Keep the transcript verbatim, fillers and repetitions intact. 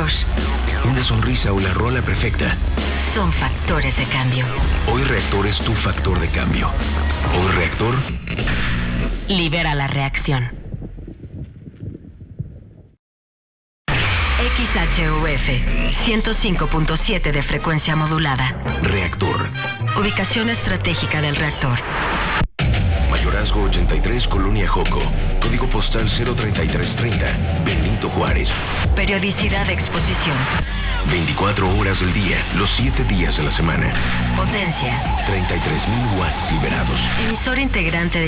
Bosch. Una sonrisa o la rola perfecta. Son factores de cambio. Hoy Reactor es tu factor de cambio. Hoy Reactor libera la reacción. X H U F ciento cinco punto siete de frecuencia modulada. Reactor. Ubicación estratégica del reactor. Mayorazgo ochenta y tres, Colonia Joco. Código postal cero treinta y tres treinta, Benito Juárez. Periodicidad de exposición. veinticuatro horas del día, los siete días de la semana. Potencia. treinta y tres mil watts liberados. Emisor integrante de